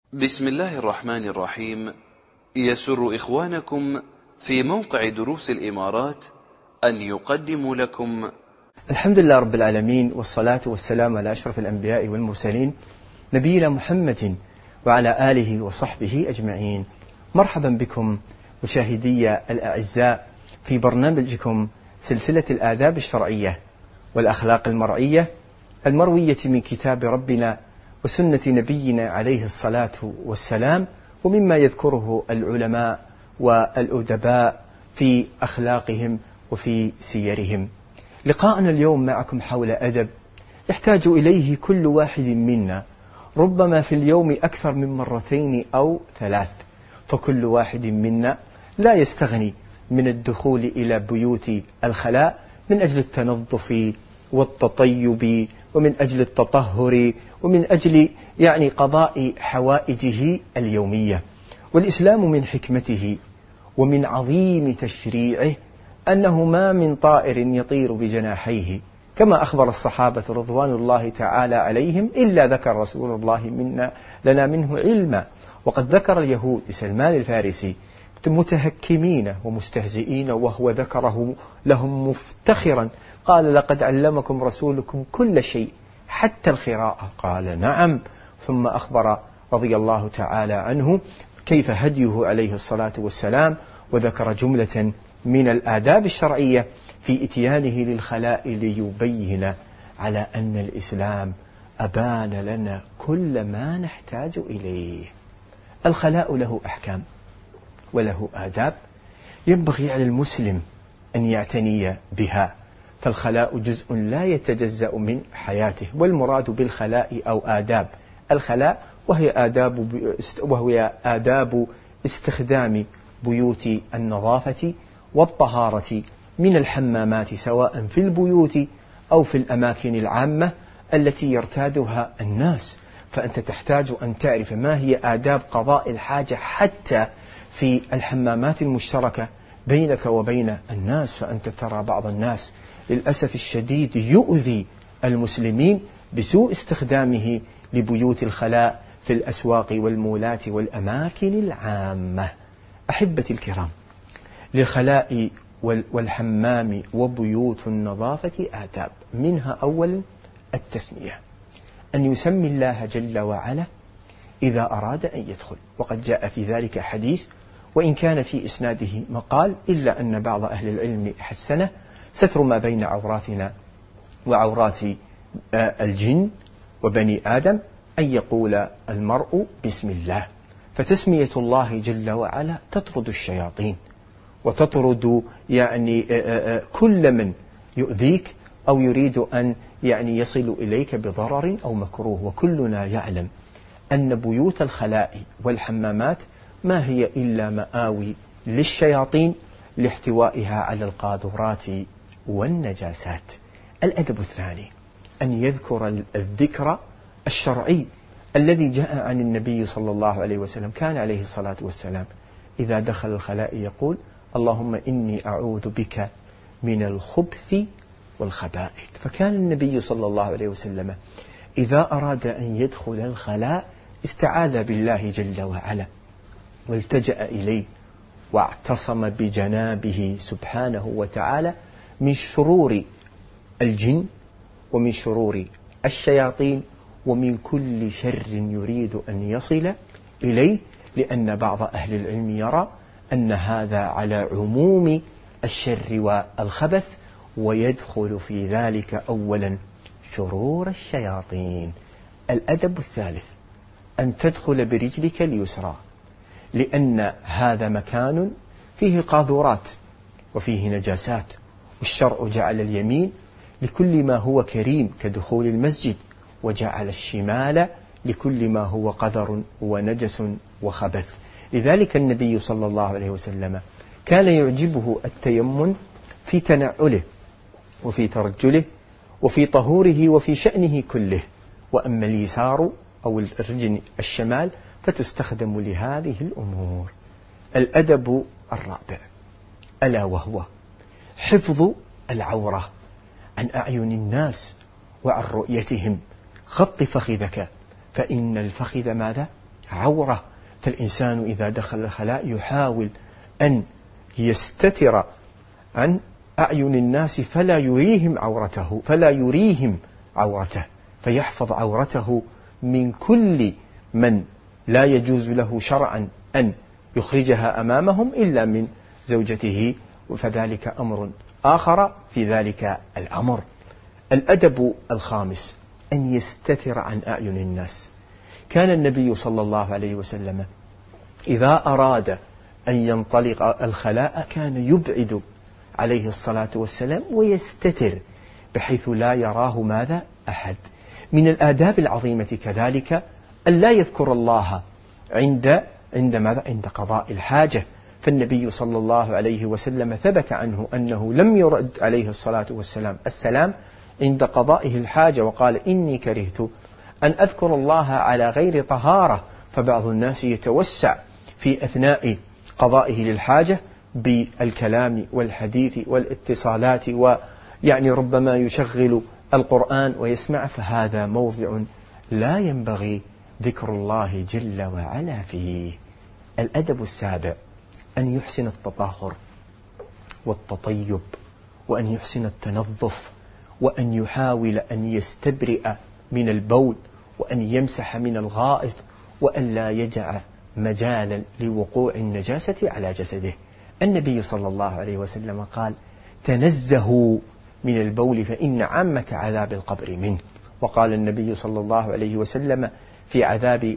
بسم الله الرحمن الرحيم. يسر إخوانكم في موقع دروس الإمارات أن يقدموا لكم الحمد لله رب العالمين، والصلاة والسلام على أشرف الأنبياء والمرسلين نبينا محمد وعلى آله وصحبه أجمعين. مرحبا بكم مشاهدي الأعزاء في برنامجكم سلسلة الآداب الشرعية والأخلاق المرعية المروية من كتاب ربنا وسنة نبينا عليه الصلاة والسلام، ومما يذكره العلماء والأدباء في أخلاقهم وفي سيرهم. لقاءنا اليوم معكم حول أدب يحتاج إليه كل واحد منا، ربما في اليوم أكثر من مرتين أو ثلاث، فكل واحد منا لا يستغني من الدخول إلى بيوت الخلاء من أجل التنظف والتطيب، ومن أجل التطهر، ومن أجل قضاء حوائجه اليومية. والإسلام من حكمته ومن عظيم تشريعه أنه ما من طائر يطير بجناحيه، كما أخبر الصحابة رضوان الله تعالى عليهم، إلا ذكر رسول الله لنا منه علما. وقد ذكر اليهود لسلمان الفارسي متهكمين ومستهزئين، وهو ذكره لهم مفتخرا، قال: لقد علمكم رسولكم كل شيء حتى القراءة. قال: نعم. ثم أخبر رضي الله تعالى عنه كيف هديه عليه الصلاة والسلام، وذكر جملة من الآداب الشرعية في إتيانه للخلاء ليبين على أن الإسلام أبان لنا كل ما نحتاج إليه. الخلاء له أحكام وله آداب ينبغي على المسلم أن يعتني بها، فالخلاء جزء لا يتجزأ من حياته. والمراد بالخلاء أو آداب الخلاء وهي آداب استخدام بيوت النظافة والطهارة من الحمامات، سواء في البيوت أو في الأماكن العامة التي يرتادها الناس. فأنت تحتاج أن تعرف ما هي آداب قضاء الحاجة حتى في الحمامات المشتركة بينك وبين الناس. فأنت ترى بعض الناس للأسف الشديد يؤذي المسلمين بسوء استخدامه لبيوت الخلاء في الأسواق والمولات والأماكن العامة. أحبتي الكرام، للخلاء والحمام وبيوت النظافة آداب، منها أولا التسمية، أن يسمي الله جل وعلا إذا أراد أن يدخل، وقد جاء في ذلك حديث، وإن كان في إسناده مقال، إلا أن بعض أهل العلم حسنه: ستر ما بين عوراتنا وعورات الجن وبني آدم أن يقول المرء بسم الله. فتسمية الله جل وعلا تطرد الشياطين، وتطرد كل من يؤذيك أو يريد أن يصل إليك بضرر أو مكروه. وكلنا يعلم أن بيوت الخلاء والحمامات ما هي إلا مآوي للشياطين لاحتوائها على القاذورات والنجاسات. الأدب الثاني أن يذكر الذكر الشرعي الذي جاء عن النبي صلى الله عليه وسلم. كان عليه الصلاة والسلام إذا دخل الخلاء يقول: اللهم إني أعوذ بك من الخبث والخبائث. فكان النبي صلى الله عليه وسلم إذا أراد أن يدخل الخلاء استعاذ بالله جل وعلا، والتجأ إليه، واعتصم بجنابه سبحانه وتعالى من شرور الجن ومن شرور الشياطين ومن كل شر يريد أن يصل إليه، لأن بعض أهل العلم يرى أن هذا على عموم الشر والخبث، ويدخل في ذلك أولا شرور الشياطين. الأدب الثالث أن تدخل برجلك اليسرى، لأن هذا مكان فيه قاذورات وفيه نجاسات، والشرع جعل اليمين لكل ما هو كريم كدخول المسجد، وجعل الشمال لكل ما هو قذر ونجس وخبث. لذلك النبي صلى الله عليه وسلم كان يعجبه التيمم في تنعله وفي ترجله وفي طهوره وفي شأنه كله. وأما اليسار أو الرجل الشمال فتستخدم لهذه الأمور. الأدب الرابع ألا وهو حفظ العورة عن أعين الناس وعن رؤيتهم. غط فخذك، فإن الفخذ ماذا؟ عورة. فالإنسان إذا دخل الخلاء يحاول أن يستتر عن أعين الناس فلا يريهم عورته، فيحفظ عورته من كل من لا يجوز له شرعا أن يخرجها أمامهم إلا من زوجته، فذلك أمر آخر في ذلك الأمر. الأدب الخامس أن يستتر عن أعين الناس. كان النبي صلى الله عليه وسلم إذا أراد أن ينطلق الخلاء كان يبعد عليه الصلاة والسلام ويستتر بحيث لا يراه ماذا أحد. من الآداب العظيمة كذلك أن لا يذكر الله عند قضاء الحاجة. فالنبي صلى الله عليه وسلم ثبت عنه أنه لم يرد عليه الصلاة والسلام السلام عند قضائه الحاجة، وقال إني كرهت أن أذكر الله على غير طهارة. فبعض الناس يتوسع في أثناء قضائه للحاجة بالكلام والحديث والاتصالات، ويعني ربما يشغل القرآن ويسمع، فهذا موضع لا ينبغي ذكر الله جل وعلا فيه. الأدب السابع أن يحسن التطهر والتطيب، وأن يحسن التنظف، وأن يحاول أن يستبرئ من البول، وأن يمسح من الغائط، وأن لا يجع مجالا لوقوع النجاسة على جسده. النبي صلى الله عليه وسلم قال تنزهوا من البول فإن عامة عذاب القبر منه. وقال النبي صلى الله عليه وسلم في عذاب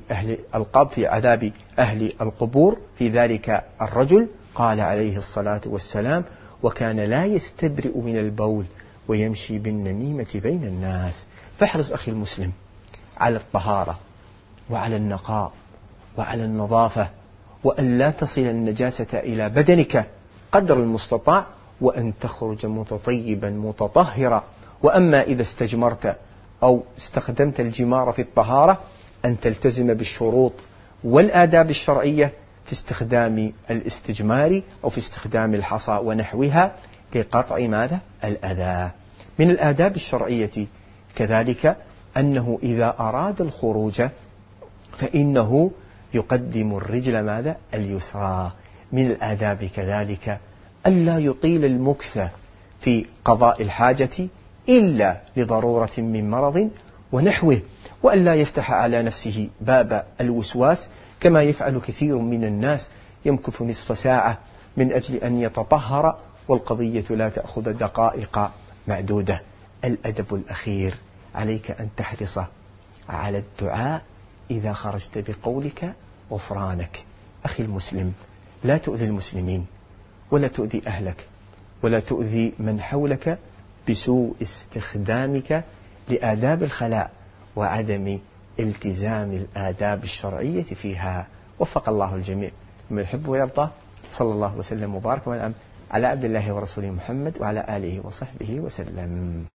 أهل القبور في ذلك الرجل، قال عليه الصلاة والسلام وكان لا يستبرئ من البول ويمشي بالنميمة بين الناس. فاحرص أخي المسلم على الطهارة وعلى النقاء وعلى النظافة، وأن لا تصل النجاسة إلى بدنك قدر المستطاع، وأن تخرج متطيبا متطهرا. وأما إذا استجمرت أو استخدمت الجمار في الطهارة أن تلتزم بالشروط والآداب الشرعية في استخدام الاستجمار أو في استخدام الحصى ونحوها لقطع ماذا؟ الأذى. من الآداب الشرعية كذلك أنه إذا أراد الخروج فإنه يقدم الرجل ماذا؟ اليسرى. من الآداب كذلك ألا يطيل المكث في قضاء الحاجة إلا لضرورة من مرض ونحوه، وألا يفتح على نفسه باب الوسواس كما يفعل كثير من الناس، يمكث نصف ساعة من أجل أن يتطهر والقضية لا تأخذ دقائق معدودة. الأدب الأخير عليك أن تحرص على الدعاء إذا خرجت بقولك غفرانك. أخي المسلم لا تؤذي المسلمين ولا تؤذي أهلك ولا تؤذي من حولك بسوء استخدامك لآداب الخلاء وعدم التزام الآداب الشرعية فيها. وفق الله الجميع من يحب ويرضى. صلى الله وسلم وبارك وأنعم على عبد الله ورسوله محمد وعلى آله وصحبه وسلم.